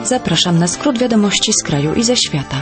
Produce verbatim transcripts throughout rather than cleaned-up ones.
Zapraszam na skrót wiadomości z kraju i ze świata.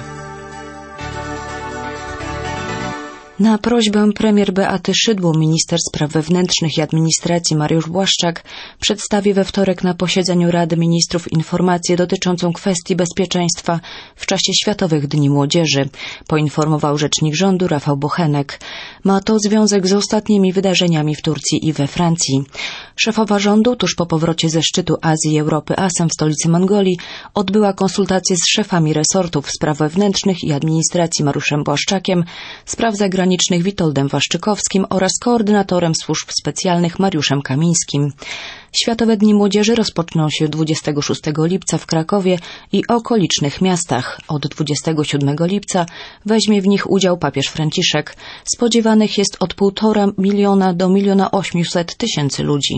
Na prośbę premier Beaty Szydło minister spraw wewnętrznych i administracji Mariusz Błaszczak przedstawi we wtorek na posiedzeniu Rady Ministrów informację dotyczącą kwestii bezpieczeństwa w czasie Światowych Dni Młodzieży, poinformował rzecznik rządu Rafał Bochenek. Ma to związek z ostatnimi wydarzeniami w Turcji i we Francji. Szefowa rządu tuż po powrocie ze szczytu Azji i Europy ASEM w stolicy Mongolii odbyła konsultacje z szefami resortów spraw wewnętrznych i administracji Mariuszem Błaszczakiem, spraw zagranicznych Witoldem Waszczykowskim oraz koordynatorem służb specjalnych Mariuszem Kamińskim. Światowe Dni Młodzieży rozpoczną się dwudziestego szóstego lipca w Krakowie i okolicznych miastach. Od dwudziestego siódmego lipca weźmie w nich udział papież Franciszek. Spodziewanych jest od półtora miliona do miliona ośmiuset tysięcy ludzi.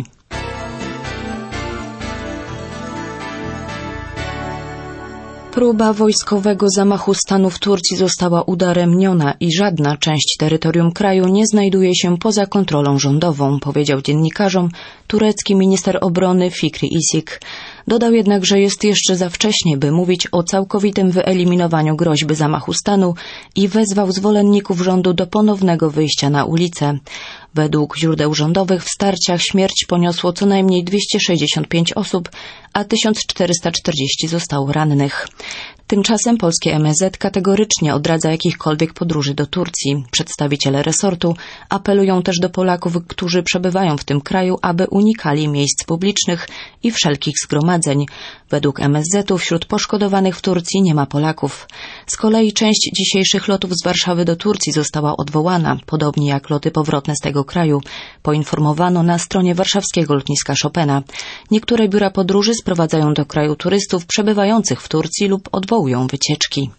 Próba wojskowego zamachu stanu w Turcji została udaremniona i żadna część terytorium kraju nie znajduje się poza kontrolą rządową, powiedział dziennikarzom turecki minister obrony Fikri Isik. Dodał jednak, że jest jeszcze za wcześnie, by mówić o całkowitym wyeliminowaniu groźby zamachu stanu i wezwał zwolenników rządu do ponownego wyjścia na ulicę. Według źródeł rządowych w starciach śmierć poniosło co najmniej dwieście sześćdziesiąt pięć osób, a tysiąc czterysta czterdzieści zostało rannych. Tymczasem polskie M S Z kategorycznie odradza jakichkolwiek podróży do Turcji. Przedstawiciele resortu apelują też do Polaków, którzy przebywają w tym kraju, aby unikali miejsc publicznych i wszelkich zgromadzeń. Według M S Z-u wśród poszkodowanych w Turcji nie ma Polaków. Z kolei część dzisiejszych lotów z Warszawy do Turcji została odwołana, podobnie jak loty powrotne z tego kraju, poinformowano na stronie warszawskiego lotniska Chopina. Niektóre biura podróży sprowadzają do kraju turystów przebywających w Turcji lub odwołują wycieczki.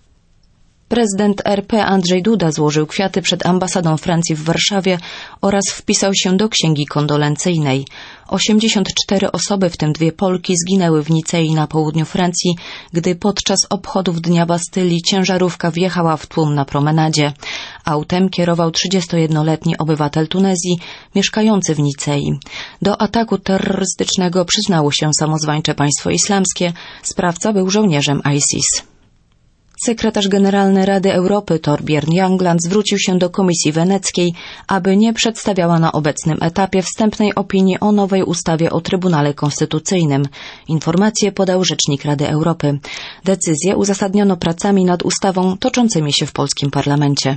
Prezydent R P Andrzej Duda złożył kwiaty przed ambasadą Francji w Warszawie oraz wpisał się do księgi kondolencyjnej. osiemdziesiąt cztery osoby, w tym dwie Polki, zginęły w Nicei na południu Francji, gdy podczas obchodów Dnia Bastylii ciężarówka wjechała w tłum na promenadzie. Autem kierował trzydziestojednoletni obywatel Tunezji, mieszkający w Nicei. Do ataku terrorystycznego przyznało się samozwańcze państwo islamskie. Sprawca był żołnierzem ISIS. Sekretarz generalny Rady Europy Thorbjörn Jagland zwrócił się do Komisji Weneckiej, aby nie przedstawiała na obecnym etapie wstępnej opinii o nowej ustawie o Trybunale Konstytucyjnym. Informacje podał rzecznik Rady Europy. Decyzję uzasadniono pracami nad ustawą toczącymi się w polskim parlamencie.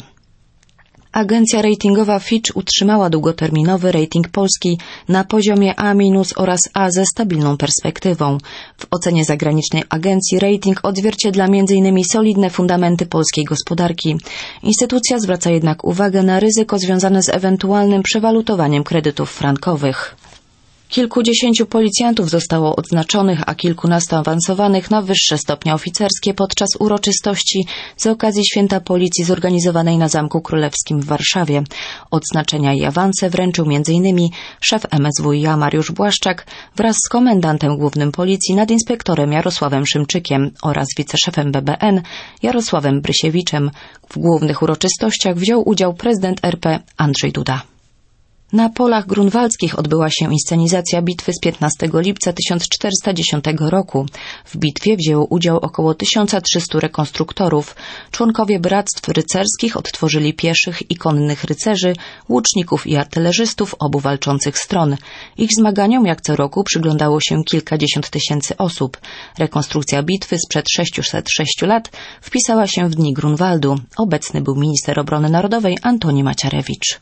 Agencja ratingowa Fitch utrzymała długoterminowy rating Polski na poziomie A minus oraz A ze stabilną perspektywą. W ocenie zagranicznej agencji rating odzwierciedla między innymi solidne fundamenty polskiej gospodarki. Instytucja zwraca jednak uwagę na ryzyko związane z ewentualnym przewalutowaniem kredytów frankowych. Kilkudziesięciu policjantów zostało odznaczonych, a kilkunastu awansowanych na wyższe stopnie oficerskie podczas uroczystości z okazji Święta Policji zorganizowanej na Zamku Królewskim w Warszawie. Odznaczenia i awanse wręczył między innymi szef M S W i a Mariusz Błaszczak wraz z komendantem głównym Policji nadinspektorem Jarosławem Szymczykiem oraz wiceszefem B B N Jarosławem Brysiewiczem. W głównych uroczystościach wziął udział prezydent R P Andrzej Duda. Na polach grunwaldzkich odbyła się inscenizacja bitwy z piętnastego lipca tysiąc czterysta dziesiątego roku. W bitwie wzięło udział około tysiąc trzystu rekonstruktorów. Członkowie bractw rycerskich odtworzyli pieszych i konnych rycerzy, łuczników i artylerzystów obu walczących stron. Ich zmaganiom jak co roku przyglądało się kilkadziesiąt tysięcy osób. Rekonstrukcja bitwy sprzed sześciuset sześciu lat wpisała się w Dni Grunwaldu. Obecny był minister obrony narodowej Antoni Macierewicz.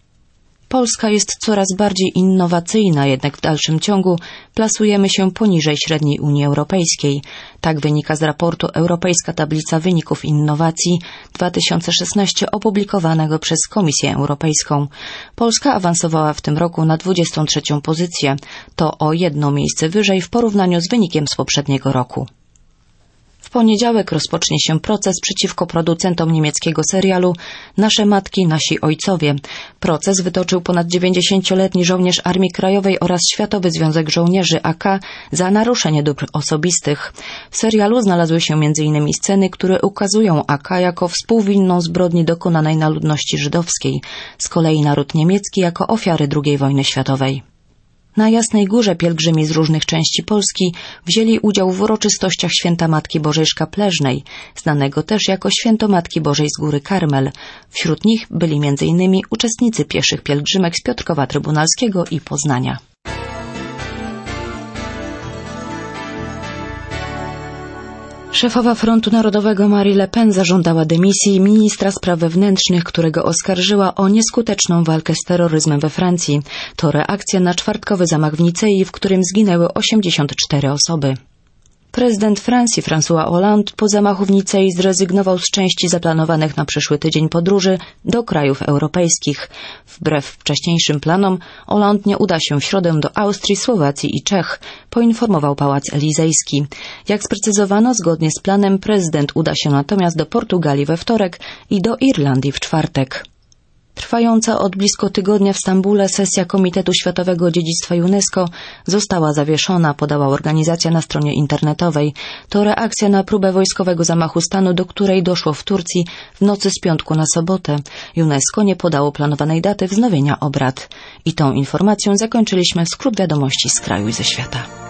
Polska jest coraz bardziej innowacyjna, jednak w dalszym ciągu plasujemy się poniżej średniej Unii Europejskiej. Tak wynika z raportu Europejska Tablica Wyników Innowacji dwa tysiące szesnaście opublikowanego przez Komisję Europejską. Polska awansowała w tym roku na dwudziestą trzecią pozycję. To o jedno miejsce wyżej w porównaniu z wynikiem z poprzedniego roku. W poniedziałek rozpocznie się proces przeciwko producentom niemieckiego serialu Nasze matki, nasi ojcowie. Proces wytoczył ponad dziewięćdziesięcioletni żołnierz Armii Krajowej oraz Światowy Związek Żołnierzy A K za naruszenie dóbr osobistych. W serialu znalazły się między innymi sceny, które ukazują A K jako współwinną zbrodni dokonanej na ludności żydowskiej, z kolei naród niemiecki jako ofiary drugiej wojny światowej. Na Jasnej Górze pielgrzymi z różnych części Polski wzięli udział w uroczystościach Święta Matki Bożej Szkapleżnej, znanego też jako Święto Matki Bożej z Góry Karmel. Wśród nich byli między innymi uczestnicy pieszych pielgrzymek z Piotrkowa Trybunalskiego i Poznania. Szefowa Frontu Narodowego Marine Le Pen zażądała dymisji ministra spraw wewnętrznych, którego oskarżyła o nieskuteczną walkę z terroryzmem we Francji. To reakcja na czwartkowy zamach w Nicei, w którym zginęły osiemdziesiąt cztery osoby. Prezydent Francji François Hollande po zamachu w Nicei zrezygnował z części zaplanowanych na przyszły tydzień podróży do krajów europejskich. Wbrew wcześniejszym planom Hollande nie uda się w środę do Austrii, Słowacji i Czech, poinformował Pałac Elizejski. Jak sprecyzowano, zgodnie z planem prezydent uda się natomiast do Portugalii we wtorek i do Irlandii w czwartek. Trwająca od blisko tygodnia w Stambule sesja Komitetu Światowego Dziedzictwa UNESCO została zawieszona, podała organizacja na stronie internetowej. To reakcja na próbę wojskowego zamachu stanu, do której doszło w Turcji w nocy z piątku na sobotę. UNESCO nie podało planowanej daty wznowienia obrad. I tą informacją zakończyliśmy skrót wiadomości z kraju i ze świata.